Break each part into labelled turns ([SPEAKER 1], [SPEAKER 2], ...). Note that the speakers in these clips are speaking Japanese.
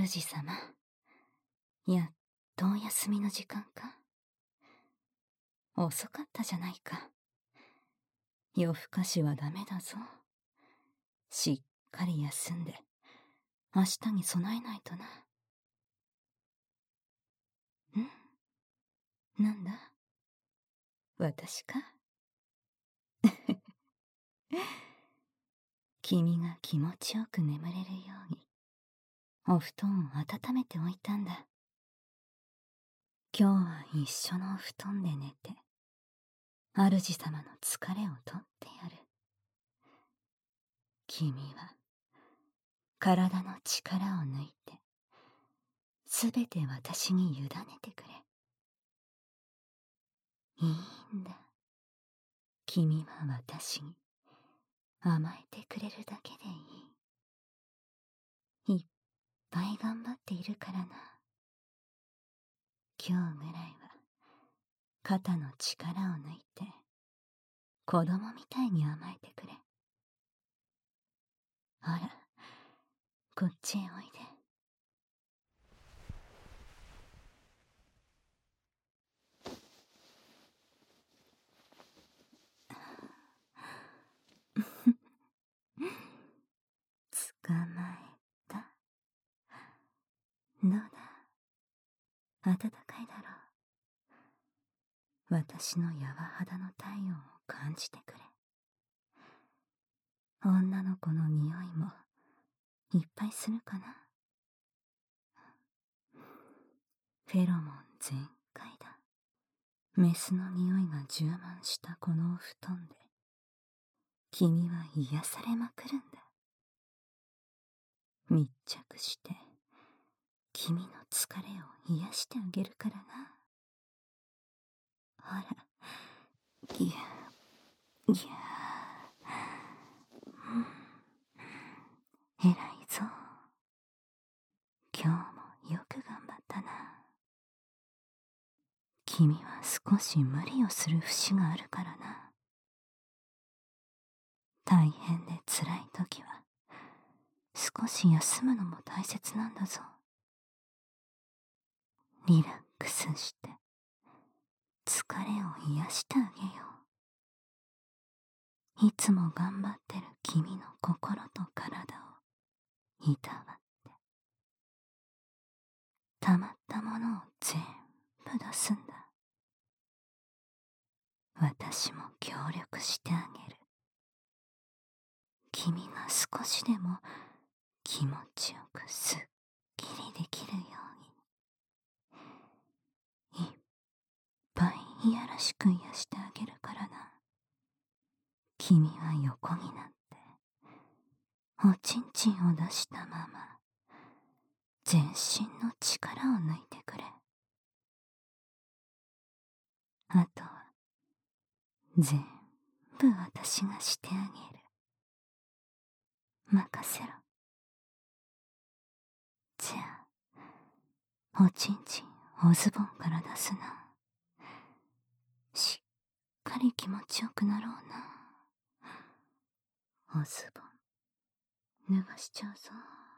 [SPEAKER 1] 主様、やっとお休みの時間か。遅かったじゃないか。夜更かしはダメだぞ。しっかり休んで、明日に備えないとな。なんだ、私か。君が気持ちよく眠れるように、お布団を温めておいたんだ。今日は一緒のお布団で寝て、主様の疲れを取ってやる。君は、体の力を抜いて、すべて私に委ねてくれ。いいんだ。君は私に甘えてくれるだけでいい。いっぱい頑張っているからな。今日ぐらいは肩の力を抜いて子供みたいに甘えてくれ。ほら、こっちへおいで。捕まえた。どうだ、暖かいだろう。私の柔肌の体温を感じてくれ。女の子の匂いもいっぱいするかな。フェロモン全開だ。メスの匂いが充満したこのお布団で君は癒されまくるんだ。密着して君の疲れを癒してあげるからな。ほら、ぎゅぎゅ偉いぞ。今日もよく頑張ったな。君は少し無理をする節があるからな。大変で辛い時は少し休むのも大切なんだぞ。リラックスして疲れを癒してあげよう。いつも頑張ってる君の心と体をいたわって、たまったものを全部出すんだ。私も協力してあげる。君が少しでも気持ちよくすっきりできるように、いっぱいいやらしく癒してあげるからな。君は横になっておちんちんを出したまま全身の力を抜いてくれ。あとは全部私がしてあげる。任せろ。じゃあ、おちんちんおズボンから出すな。しっかり気持ちよくなろうな。おズボン脱がしちゃうぞ。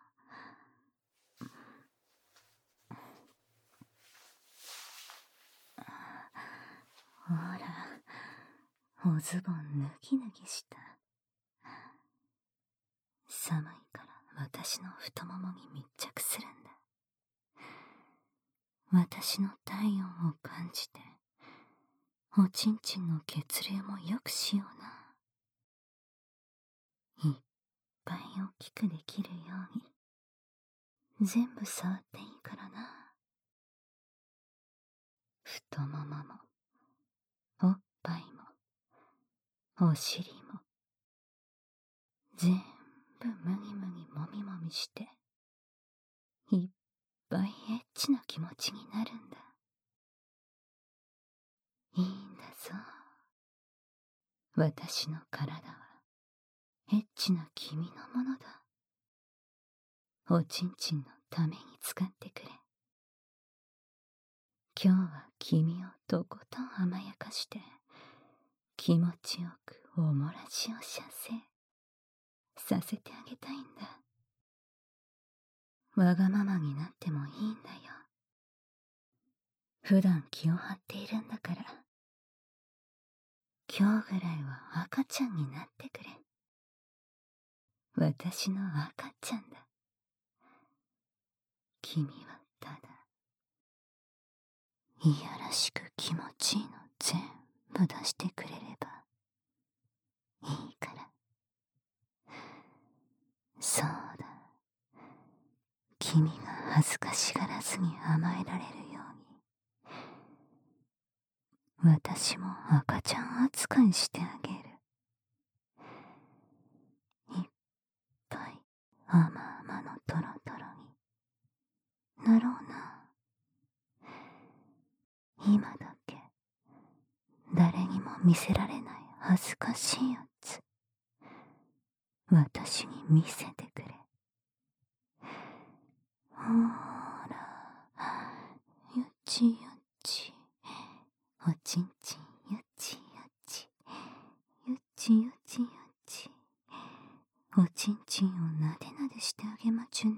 [SPEAKER 1] ほら、おズボン脱ぎ脱ぎした。寒いから私の太ももに密着するんだ。私の体温を感じておちんちんの血流も良くしような。いっぱい大きくできるように全部触っていいからな。太もももおっぱいもお尻も全部むぎむぎもみもみしていっぱいエッチな気持ちになるんだ。いいんだぞ。私の体はエッチな君のものだ。おちんちんのために使ってくれ。今日は君をとことん甘やかして気持ちよくおもらしを射精させてあげたいんだ。 わがままになってもいいんだよ。普段気を張っているんだから。今日ぐらいは赤ちゃんになってくれ。私の赤ちゃんだ。君はただ、いやらしく気持ちいいの全部出してくれればいいから。そうだ。君が恥ずかしがらずに甘えられるように、私も赤ちゃん扱いしてあげる。いっぱい甘々のトロトロになろうな。今だけ誰にも見せられない恥ずかしいやつ、私に見せてくれ。ほーら、よちよち、おちんちんよちよち、よちよちよち、おちんちんをなでなでしてあげまちゅね。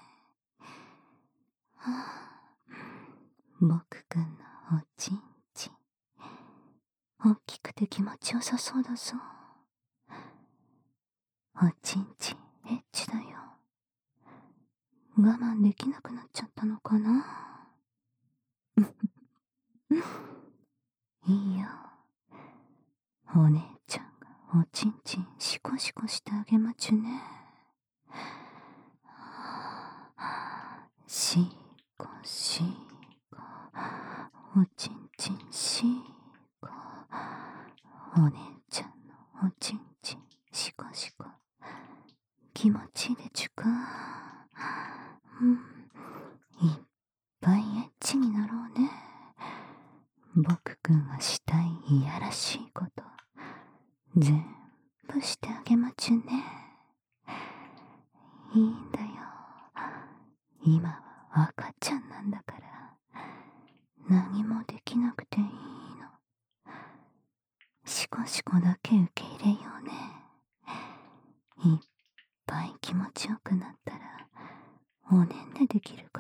[SPEAKER 1] はあ、僕くんのおちんちん、大きくて気持ちよさそうだぞ。おちんちんエッチだよ。我慢できなくなっちゃったのかな。いいよ。お姉ちゃんがおちんちんシコシコしてあげまちゅね。シコシコ、おちんちんシコ、お姉ちゃんのおちんちんシコシコ、気持ちいいでちゅか。いっぱいエッチになろうね。僕くんがしたいいやらしいこと全部してあげまちゅね。いいんだよ。今は赤ちゃんなんだから何もできなくていいの。シコシコだけ受け入れようね。いっぱい気持ちよくなったらおねんでできるから。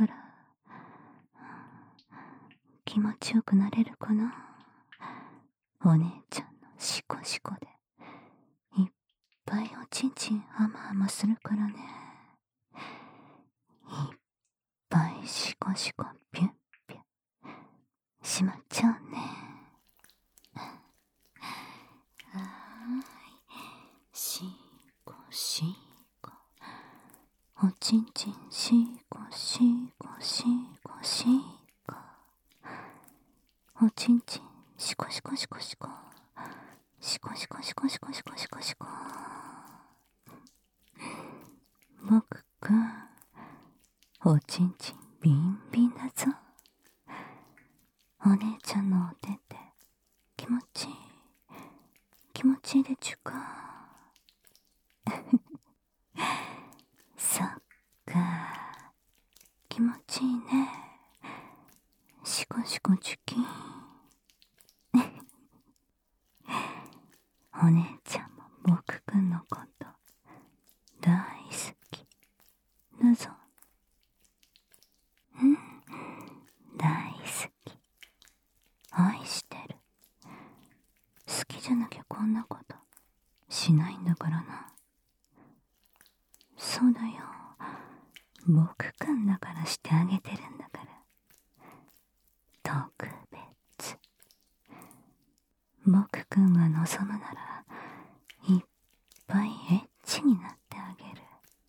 [SPEAKER 1] 気持ちよくなれるかな。お姉ちゃんのシコシコでいっぱいおちんちん甘々するからね。いっぱいシコシコピュッピュッしまっちゃうね。はーい、シコシコ、おちんちんシコシコシコシコ、おちんちんシコシコシコシコ、シコシコシコシコシコシコシコ。僕くん、おちんちんビンビンだぞ。お姉ちゃんのお手って気持ちいい、気持ちいいでちゅか。そっか、気持ちいいね。シコシコチュキン。お姉ちゃんも僕くんのこと大好きだぞ。大好き、愛してる。好きじゃなきゃこんなことしないんだからな。そうだよ、僕くんだからしてあげてるんだから。特別。僕くんが望むならいっぱいエッチになってあげる。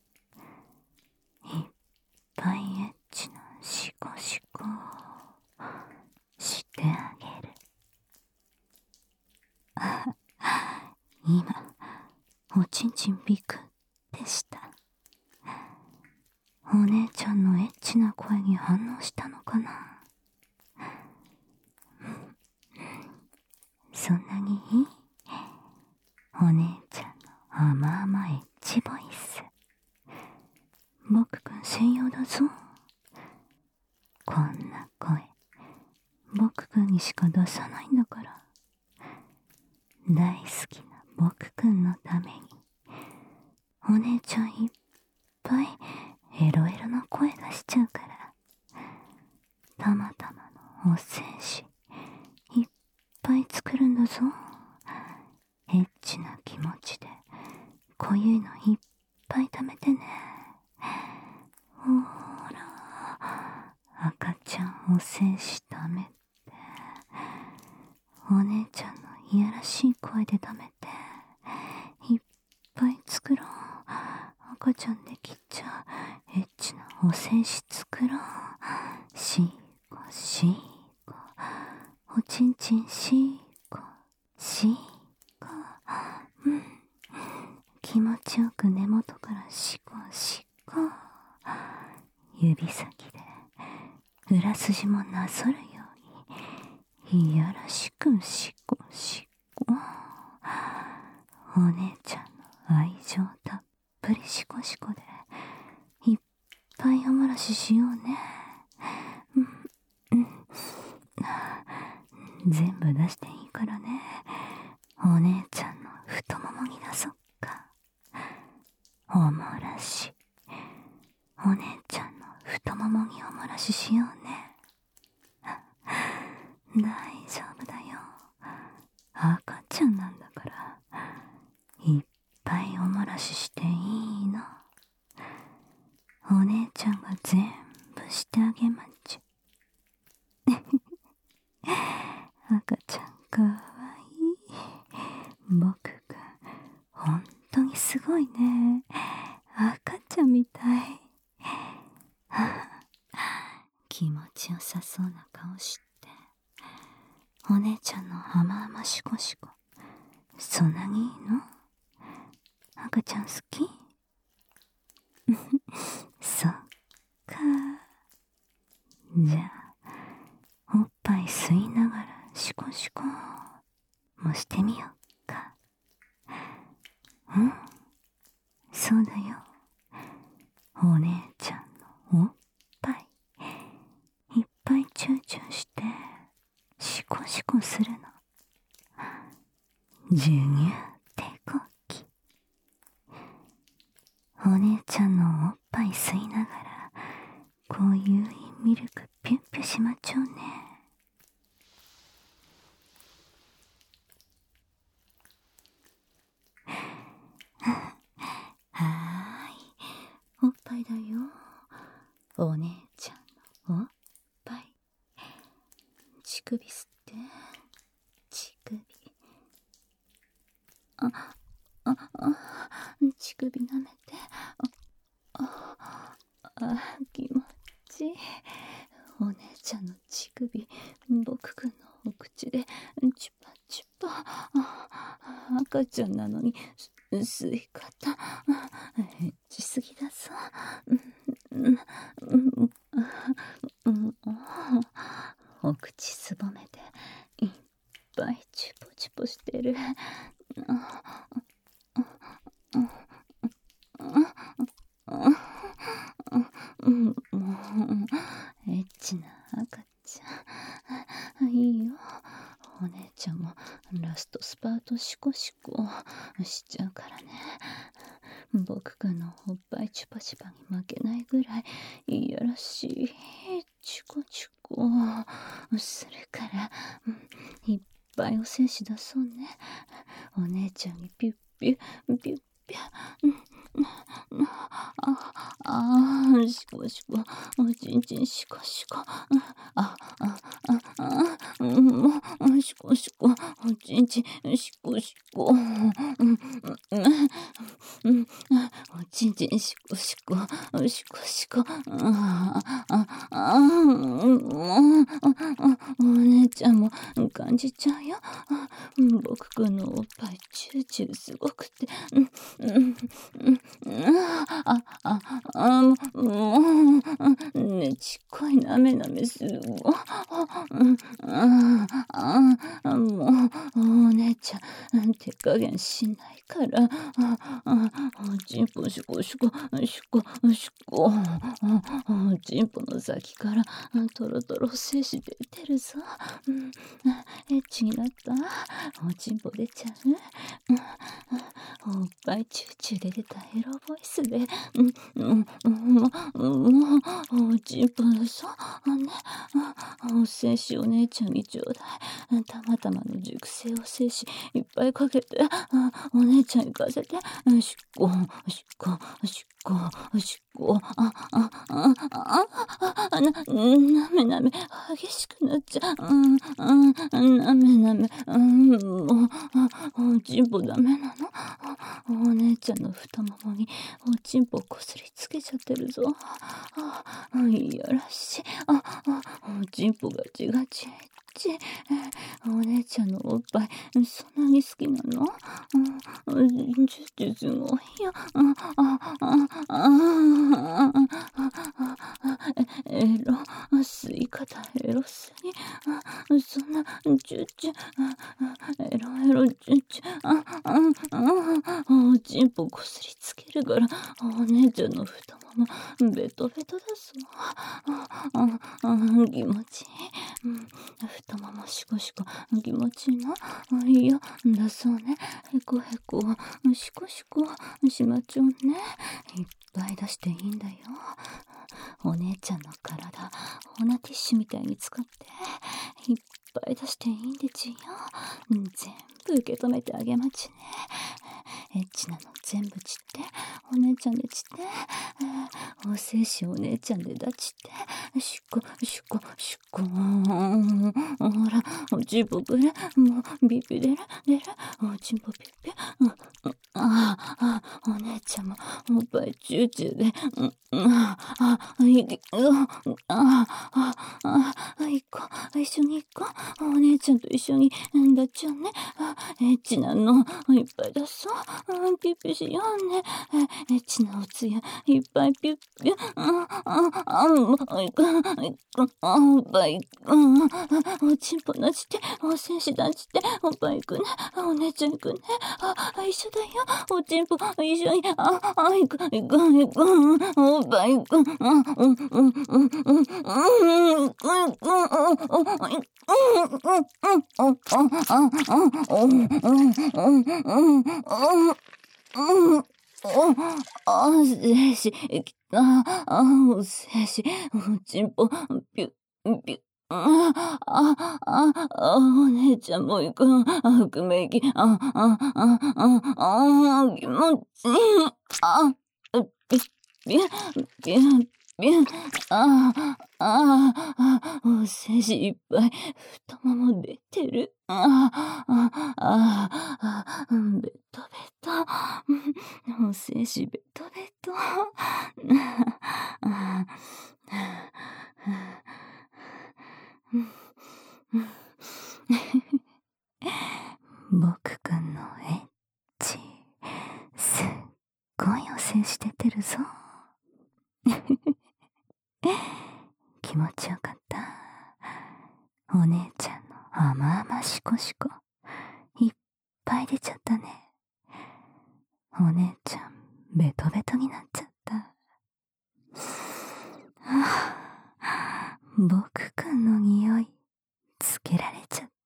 [SPEAKER 1] いっぱいエッチなシコシコしてあげる。今おちんちんビクってした。お姉ちゃんのエッチな声に反応したのかな。そんなにいい？お姉ちゃんの甘々エッチボイス、僕くん専用だぞ。こんな声僕くんにしか出さないんだから。大好きな僕くんのためにお姉ちゃんいっぱいエエロエロの声がしちゃうから、たまたまのお戦士いっぱい作るんだぞ。エッチな気持ちで濃ゆいのいっぱい食べてね。ほら、赤ちゃんお戦士食べて、お姉ちゃんのいやらしい声で食べて、いっぱい作ろう。赤ちゃんできちゃうエッチなお戦士作ろう。しーこしーこ、おちんちんしーこしーこ、気持ちよく根元からしこしこ、指先で裏筋もなぞるようにいやらしくしこしこ、お姉ちゃんの愛情たっぷりしこしこでいっぱいおもらししようね。全部出していいからね。お姉ちゃんの太ももに出そっか。おもらし、お姉ちゃんの太ももにおもらししようね。大丈夫だよ、赤ちゃんなんだから、いっぱいおもらししていいの。お姉ちゃんが全部してあげまっちゅ。赤ちゃんかわいい。僕くんほんとにすごいね。赤ちゃんみたい。気持ちよさそうな顔して、お姉ちゃんの甘々しこしこ、そんなにいいの？赤ちゃん好き？そっか。じゃあおっぱい吸いながらシコシコもしてみよっか。そうだよ。お姉ちゃんのおっぱいいっぱいチューチューしてシコシコするの。授乳手こき。お姉ちゃんのおっぱい吸いながらこういうミルクピュッピュしまっちゃうね。はーい、おっぱいだよ。お姉ちゃんのおっぱい。乳首吸って、乳首。乳首舐めて。気持ちいい。お姉ちゃんの乳首、僕くんのお口でチュパチュパ。赤ちゃんなのに吸い方エッチすぎだぞ。お口すぼめていっぱいチュポチュポしてる。もうエッチな赤ちゃんいいよ。お姉ちゃんもラストスパートシコシコしちゃうからね。僕くんのおっぱいチュパチュパに負けないぐらいいやらしいチュコチュコするから、いっぱいお精子出そうね。お姉ちゃんにピュッピュッピュッピュッ、シコシコ、おちんちんシコシコ、シコシコ、おちんちんシコシコ、おちんちんシコシコ、シコシコ、お姉ちゃんも感じちゃうよ。僕くんのおっぱいチューチューすごくて、もうねちっこいなめなめするわ。もうお姉ちゃん手加減しないから、 チンポシコシコシコシコ。チンポの先からトロトロ精子出てるぞ。エッチになった。チンポ出ちゃう。おっぱいチューチューで出たエロボイスで、もうチンポのそうね、精子お姉ちゃんにちょうだい。たまたまの熟成を精子いっぱいかけて、お姉ちゃん行かせて。しっこしっこしっこしっこ。なめなめ激しくなっちゃう。なめなめ、もうチンポダメなの。お姉ちゃんの太ももにおチンポこすりつけちゃってるぞ。いやらしい。おチンポガチガチ。お姉ちゃんのおっぱいそんなに好きなの？すごいよ。エロ、吸い方エロすぎ。そんなチュチュ、エロエロチュチュ、おちんぽこすりつけるからお姉ちゃんの太ももベトベトだぞ。気持ちいい。太ももシコシコ気持ちいいな。いやだそうね。へこへこシコシコしまちょうね。いっぱい出していいんだよ。お姉ちゃんの体オナティッシュみたいに使っていっぱい出していいんでちよ。全部受け止めてあげまちね。エッチなの全部ちってお姉ちゃんでちってお精子お姉ちゃんでだちってしっこしっこしっこ。ほらおちんぽくれもうビピ出るおちんぽピピ。お姉ちゃんもおっぱいチューチューで一緒に行こう。お姉ちゃんと一緒にだっちゃうね。エッチなのいっぱい出そう。ピュピュしようね。エッチなおつゆいっぱいピュッピュ。おっぱいおちんぽ出してお精子出しておっぱい行くね。お姉ちゃん行くね。一緒だよ。おちんぽ一緒に行くおっぱい行く精子きた。精子おちんぽピュピュ。お姉ちゃんも行く。含め息。気持ちいい。ピュピュピュピュ。お精子いっぱい太もも出てる。ベトベト。お精子ベトベト。僕くんのエッチすっごいお精子出てるぞ。気持ちよかった。お姉ちゃんの甘々シコシコいっぱい出ちゃったね。お姉ちゃんベトベトになっちゃった。僕くんの匂いつけられちゃった。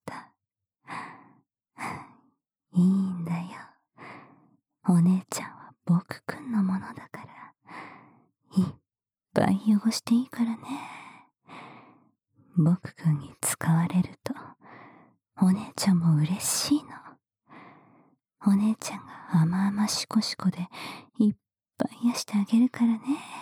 [SPEAKER 1] いいんだよ。お姉ちゃんは僕くんのものだからいっぱい汚していいからね。僕くんに使われるとお姉ちゃんも嬉しいの。お姉ちゃんが甘々シコシコでいっぱい癒してあげるからね。